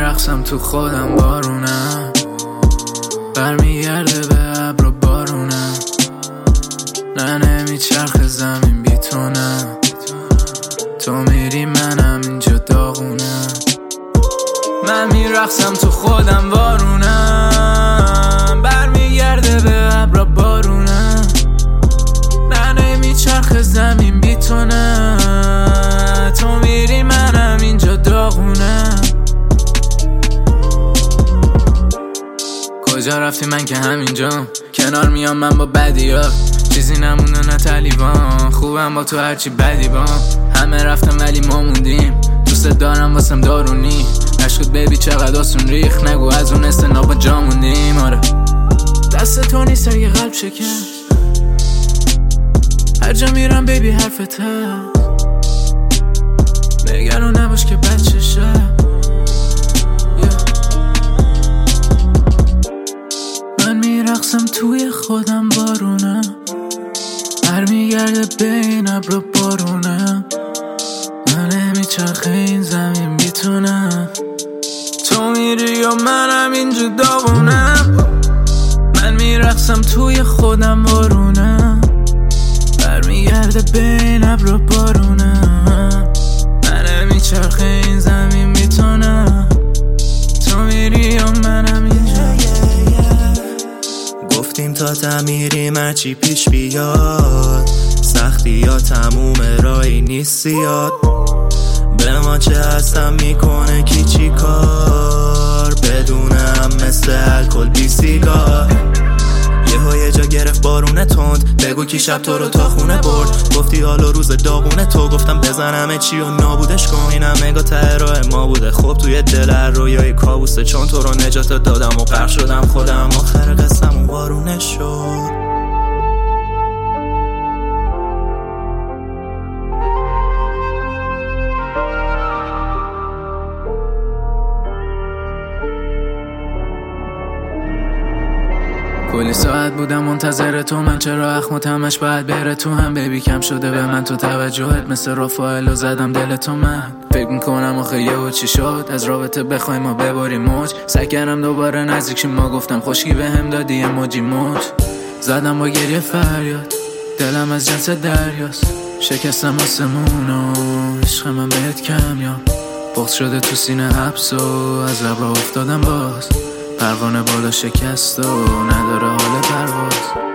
میرقصم تو خودم بارونم، برمیگرده به ابر و بارونم. نه نمیچرخه زمین بی تو نه، تو میری منم اینجا داغونم. من میرقصم تو خودم بارونم، برمیگرده به ابر و بارونم. نه نمیچرخه زمین بی تو نه، تو میری منم اینجا داغونم. کجا رفتی من که همینجام، کنار میام من با بدیات، چیزی نمونه نه طلیبان. خوبم با تو هرچی بدی بام، همه رفتم ولی ما موندیم. دوست دارم واسم دارونی، عشقت بیبی چقدر آسون ریخ، نگو از اون استنابا جا موندیم. آره دست تو نیست اگه قلب شکن، هر جا میرم بیبی حرفت هست، نگران نباش که بچه شد. من میرقصم توی خودم بارونم، برمیگرده بین ابر و بارونم. من نمیچرخه این زمین بی تو نه، تو میری و منم اینجا داغونم. من میرقصم توی خودم بارونم، برمیگرده بین ابر و بارونم. من نمیچرخه این زمین بی تو نه، تو میری و منم اینجا. گفتیم تا تعمیریم هرچی پیش بیاد، سختی یا تموم راهی نیست زیاد. به ما چه هستم میکنه کی چی کار، بدونم مثل الکل بی سیگار. یه جا گرفت بارونه تند، بگو کی شب تو رو تا خونه برد. گفتی حالا روز داغونه تو، گفتم بزنم چی و نابودش کن. اینم نگاه ته راه ما بوده، خب توی دل هر رویای کابوسه. چون تو رو نجات دادم و غرق شدم خودم، آخر قسم اون بارونه شد. کلی ساعت بودم منتظر تو، من چرا اخم و تمش باید بره تو هم. بیبی کم شده به من تو توجهت، مثل رافائل و زدم دل تو. من فکر میکنم آخه یهو چی شد، از رابطه بخوایم ما بباریم موج. سعی کردم دوباره نزدیک شیم، ما گفتم خشکی به هم دادی اموجی موج. زدم با گریه فریاد، دلم از جنس دریاست. شکستم آسمون و عشق من بهت کمیاب، بغض شده تو سینه حبس و از ابرا افتادم باز. پروانه بالا شکست و نداره حال پرواز.